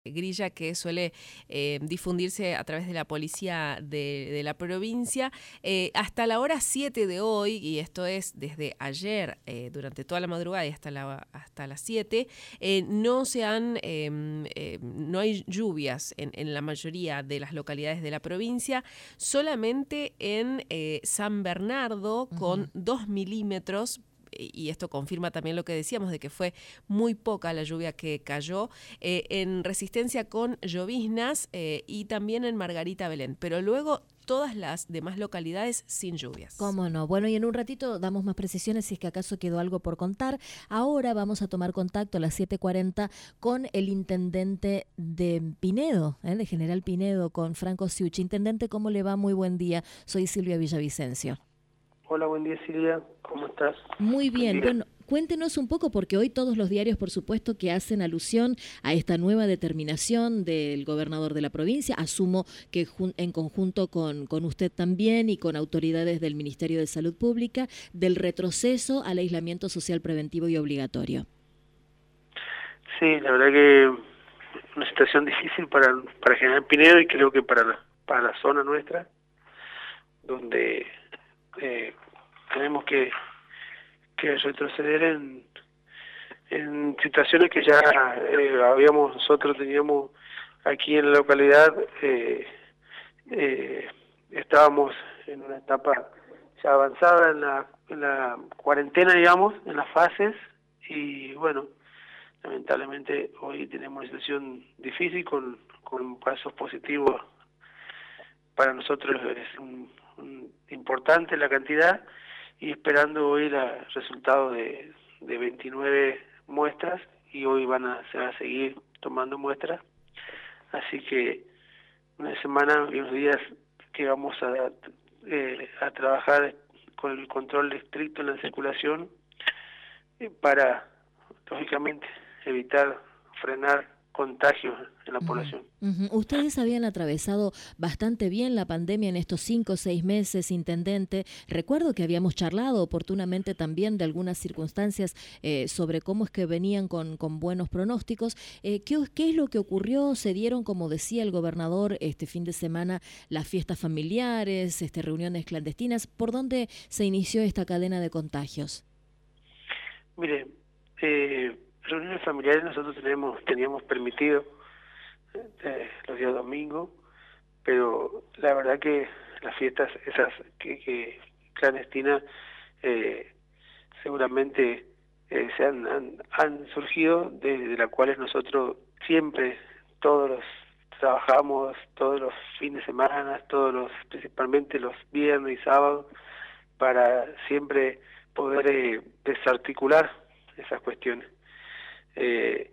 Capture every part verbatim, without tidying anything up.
grilla que suele eh, difundirse a través de la policía de, de la provincia. Eh, hasta la hora siete de hoy, y esto es desde ayer, eh, durante toda la madrugada y hasta, la, hasta las siete, eh, no se han, eh, eh, no hay lluvias en, en la mayoría de las localidades de la provincia, solamente en eh, San Bernardo con uh-huh. dos milímetros, y esto confirma también lo que decíamos de que fue muy poca la lluvia que cayó, eh, en Resistencia con lloviznas eh, y también en Margarita Belén, pero luego todas las demás localidades sin lluvias. ¿Cómo no? Bueno, y en un ratito damos más precisiones si es que acaso quedó algo por contar. Ahora vamos a tomar contacto a las siete cuarenta con el intendente de Pinedo, ¿eh? de General Pinedo, con Franco Ciuchi. Intendente, ¿cómo le va? Muy buen día. Soy Silvia Villavicencio. Hola, buen día Silvia, ¿cómo estás? Muy bien, bueno, cuéntenos un poco, porque hoy todos los diarios, por supuesto, que hacen alusión a esta nueva determinación del gobernador de la provincia, asumo que en conjunto con, con usted también y con autoridades del Ministerio de Salud Pública, del retroceso al aislamiento social preventivo y obligatorio. Sí, la verdad que una situación difícil para, para General Pinedo y creo que para la, para la zona nuestra, donde eh, tenemos que, que retroceder en, en situaciones que ya eh, habíamos, nosotros teníamos aquí en la localidad, eh, eh, estábamos en una etapa ya avanzada en la, en la cuarentena, digamos, en las fases, y bueno, lamentablemente hoy tenemos una situación difícil con, con casos positivos. Para nosotros es un, un importante la cantidad, y esperando hoy el resultado de, de veintinueve muestras, y hoy van a, se va a seguir tomando muestras, así que una semana y unos días que vamos a, eh, a trabajar con el control estricto en la circulación eh, para, lógicamente, evitar, frenar contagios en la uh-huh. población. Uh-huh. Ustedes habían atravesado bastante bien la pandemia en estos cinco o seis meses, intendente. Recuerdo que habíamos charlado oportunamente también de algunas circunstancias eh, sobre cómo es que venían con, con buenos pronósticos. Eh, ¿qué, ¿Qué es lo que ocurrió? Se dieron, como decía el gobernador, este fin de semana las fiestas familiares, este, reuniones clandestinas. ¿Por dónde se inició esta cadena de contagios? Mire, eh, reuniones familiares nosotros tenemos, teníamos permitido eh, los días domingos, pero la verdad que las fiestas esas que, que clandestinas eh, seguramente eh, se han, han, han surgido desde de las cuales nosotros siempre, todos los trabajamos, todos los fines de semana, todos los, principalmente los viernes y sábados, para siempre poder eh, desarticular esas cuestiones. Eh,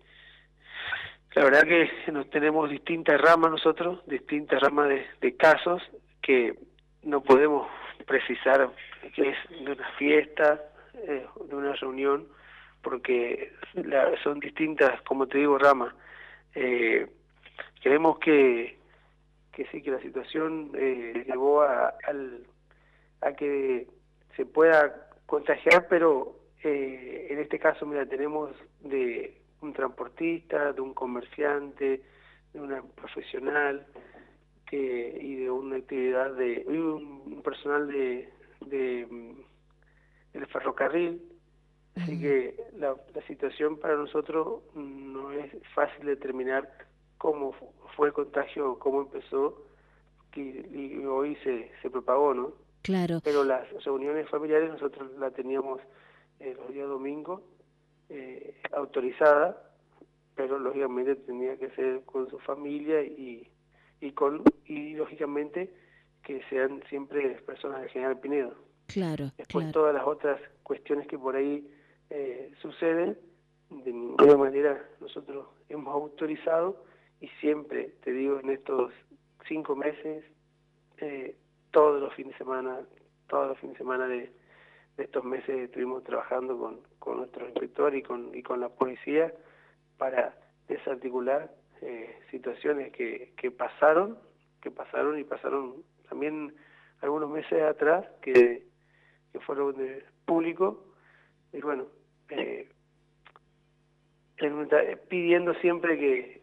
la verdad que nos tenemos distintas ramas nosotros, distintas ramas de, de casos que no podemos precisar que es de una fiesta, eh, de una reunión, porque la, son distintas, como te digo, ramas. Eh, creemos que, que sí, que la situación eh, llevó a, al, a que se pueda contagiar, pero eh, en este caso, mira, tenemos de un transportista, de un comerciante, de una profesional que, y de una actividad de un, un personal de, de del ferrocarril, así que la, la situación para nosotros no es fácil determinar cómo fue el contagio, cómo empezó y, y hoy se, se propagó, ¿no? Claro. Pero las reuniones familiares nosotros las teníamos eh, los días domingos eh, autorizada, pero lógicamente tenía que ser con su familia y y con y lógicamente que sean siempre personas de General Pinedo. Claro. Después claro. todas las otras cuestiones que por ahí eh, suceden, de ninguna manera nosotros hemos autorizado, y siempre, te digo, en estos cinco meses, eh, todos los fines de semana, todos los fines de semana de, de estos meses estuvimos trabajando con, con nuestros inspectores y con, y con la policía para desarticular eh, situaciones que, que pasaron, que pasaron y pasaron también algunos meses atrás, que, que fueron de público, y bueno, eh, pidiendo siempre que,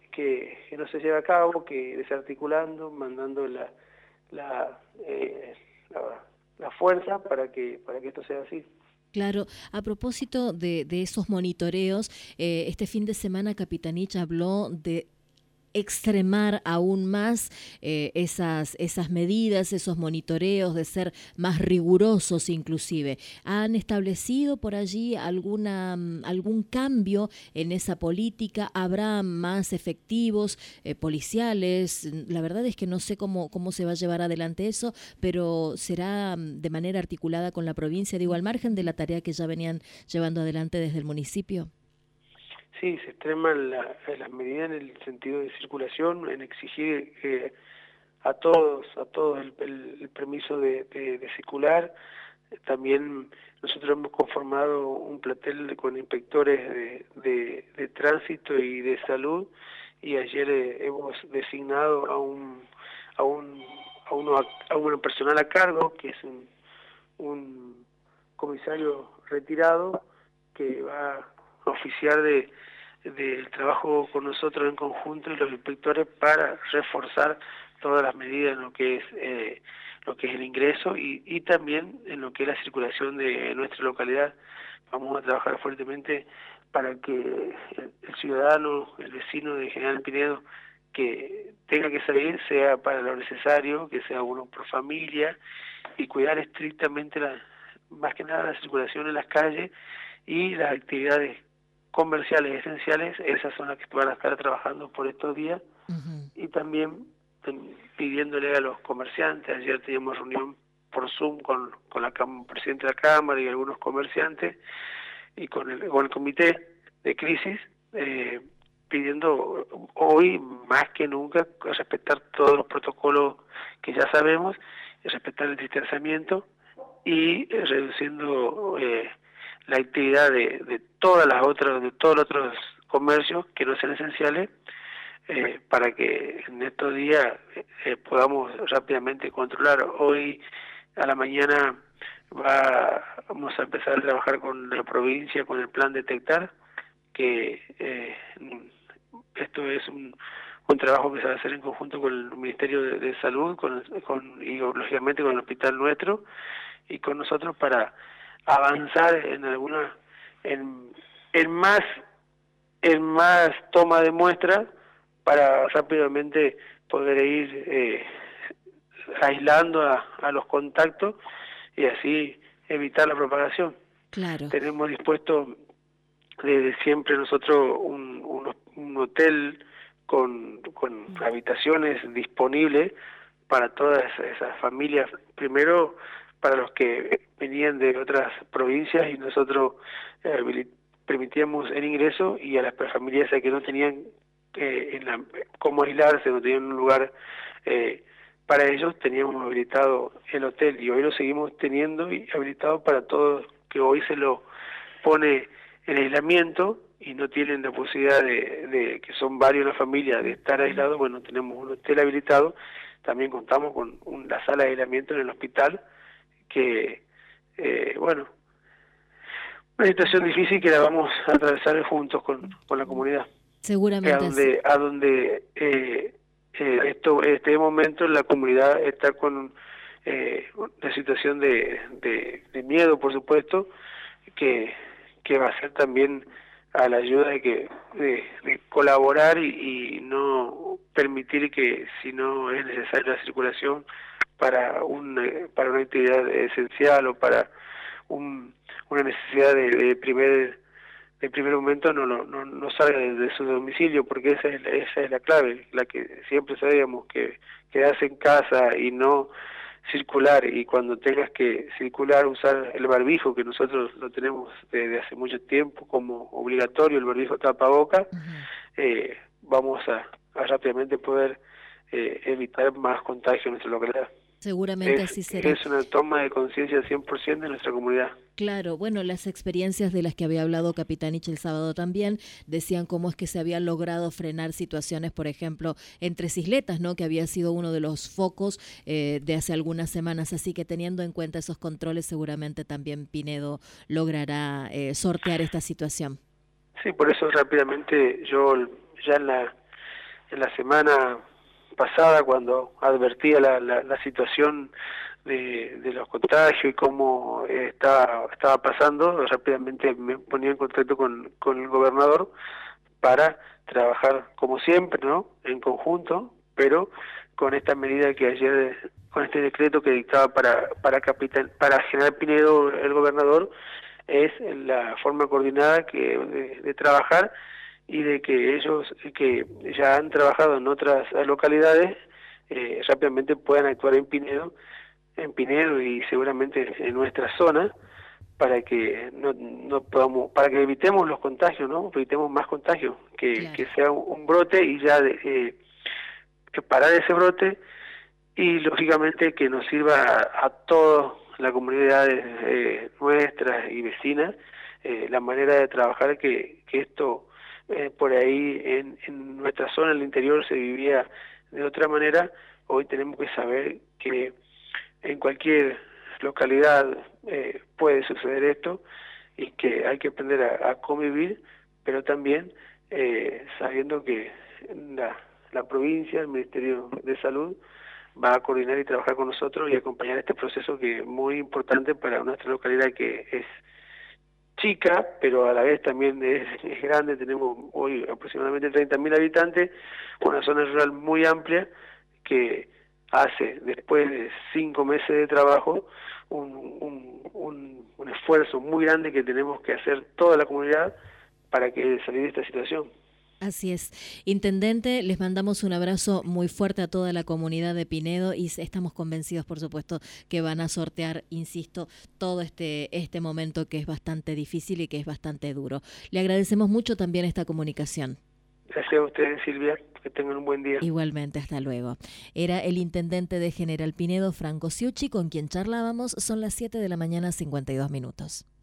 que, que no se lleve a cabo, que desarticulando, mandando la, la, eh, la, la fuerza para que, para que esto sea así. Claro, a propósito de, de esos monitoreos, eh, este fin de semana Capitanich habló de extremar aún más eh, esas, esas medidas, esos monitoreos, de ser más rigurosos inclusive. ¿Han establecido por allí alguna, algún cambio en esa política? ¿Habrá más efectivos eh, policiales? La verdad es que no sé cómo, cómo se va a llevar adelante eso, pero será de manera articulada con la provincia, digo, al margen de la tarea que ya venían llevando adelante desde el municipio. Sí, se extreman la, las medidas en el sentido de circulación, en exigir eh, a todos, a todos el, el, el permiso de, de, de circular. También nosotros hemos conformado un plantel con inspectores de, de, de tránsito y de salud, y ayer eh, hemos designado a un a un a uno a un personal a cargo, que es un, un comisario retirado, que va a oficiar de del trabajo con nosotros en conjunto y los inspectores para reforzar todas las medidas en lo que es eh, lo que es el ingreso y, y también en lo que es la circulación de nuestra localidad. Vamos a trabajar fuertemente para que el, el ciudadano, el vecino de General Pinedo que tenga que salir sea para lo necesario, que sea uno por familia, y cuidar estrictamente la, más que nada la circulación en las calles y las actividades comerciales esenciales. Esas son las que van a estar trabajando por estos días. Uh-huh. Y también pidiéndole a los comerciantes, ayer teníamos reunión por Zoom con, con la presidenta de la Cámara y algunos comerciantes y con el, con el comité de crisis, eh, pidiendo hoy más que nunca respetar todos los protocolos que ya sabemos, respetar el distanciamiento y eh, reduciendo eh, la actividad de, de todas las otras, de todos los otros comercios que no sean esenciales, eh, para que en estos días eh, podamos rápidamente controlar. Hoy a la mañana va, vamos a empezar a trabajar con la provincia, con el plan Detectar, que eh, esto es un, un trabajo que se va a hacer en conjunto con el Ministerio de, de Salud con, con, y lógicamente con el hospital nuestro y con nosotros para avanzar en alguna en, en más en más toma de muestras para rápidamente poder ir eh, aislando a, a los contactos y así evitar la propagación. Claro. Tenemos dispuesto desde siempre nosotros un, un, un hotel con, con habitaciones disponibles para todas esas familias, primero para los que venían de otras provincias y nosotros eh, permitíamos el ingreso, y a las familias que no tenían eh, en la, cómo aislarse, no tenían un lugar eh, para ellos, teníamos habilitado el hotel y hoy lo seguimos teniendo y habilitado para todos que hoy se lo pone en aislamiento y no tienen la posibilidad de, de que son varios en la familia de estar aislados. Bueno, tenemos un hotel habilitado, también contamos con un, la sala de aislamiento en el hospital, que, eh, bueno, una situación difícil que la vamos a atravesar juntos con, con la comunidad. Seguramente. A donde, a donde eh, eh, esto, en este momento la comunidad está con eh, una situación de, de, de miedo, por supuesto, que, que va a ser también a la ayuda de que de, de colaborar y, y no permitir que, si no es necesaria la circulación para un para una actividad esencial o para un, una necesidad de, de primer de primer momento, no no no, no salga de, de su domicilio, porque esa es esa es la clave, la que siempre sabíamos, que quedarse en casa y no circular, y cuando tengas que circular usar el barbijo, que nosotros lo tenemos desde hace mucho tiempo como obligatorio, el barbijo tapaboca. Uh-huh. eh, vamos a, a rápidamente poder eh, evitar más contagio en nuestra localidad. Seguramente es, así será. Es una toma de conciencia cien por ciento de nuestra comunidad. Claro, bueno, las experiencias de las que había hablado Capitanich el sábado también decían cómo es que se había logrado frenar situaciones, por ejemplo, en Tres Isletas, ¿no?, que había sido uno de los focos eh, de hace algunas semanas. Así que teniendo en cuenta esos controles, seguramente también Pinedo logrará eh, sortear esta situación. Sí, por eso rápidamente yo ya en la en la semana pasada, cuando advertía la, la, la situación de, de los contagios y cómo estaba, estaba pasando, rápidamente me ponía en contacto con, con el gobernador para trabajar como siempre, ¿no?, en conjunto, pero con esta medida que ayer, con este decreto que dictaba para para Capital, para General Pinedo el gobernador, es la forma coordinada que de, de trabajar, y de que ellos que ya han trabajado en otras localidades eh, rápidamente puedan actuar en Pinedo, en Pinedo y seguramente en nuestra zona, para que no, no podamos, para que evitemos los contagios, ¿no? Evitemos más contagios, que, Claro. que sea un, un brote y ya de, eh, que parar ese brote, y lógicamente que nos sirva a, a toda la comunidad eh, nuestras y vecinas eh, la manera de trabajar, que, que esto eh, por ahí en, en nuestra zona, en el interior, se vivía de otra manera. Hoy tenemos que saber que en cualquier localidad eh, puede suceder esto, y que hay que aprender a, a convivir, pero también eh, sabiendo que la, la provincia, el Ministerio de Salud, va a coordinar y trabajar con nosotros y acompañar este proceso, que es muy importante para nuestra localidad, que es chica, pero a la vez también es, es grande. Tenemos hoy aproximadamente treinta mil habitantes, una zona rural muy amplia, que hace, después de cinco meses de trabajo, un, un, un, un esfuerzo muy grande que tenemos que hacer toda la comunidad para que salir de esta situación. Así es. Intendente, les mandamos un abrazo muy fuerte a toda la comunidad de Pinedo y estamos convencidos, por supuesto, que van a sortear, insisto, todo este, este momento que es bastante difícil y que es bastante duro. Le agradecemos mucho también esta comunicación. Gracias a ustedes, Silvia. Que tengan un buen día. Igualmente, hasta luego. Era el intendente de General Pinedo, Franco Ciucci, con quien charlábamos. Son las siete de la mañana, cincuenta y dos minutos.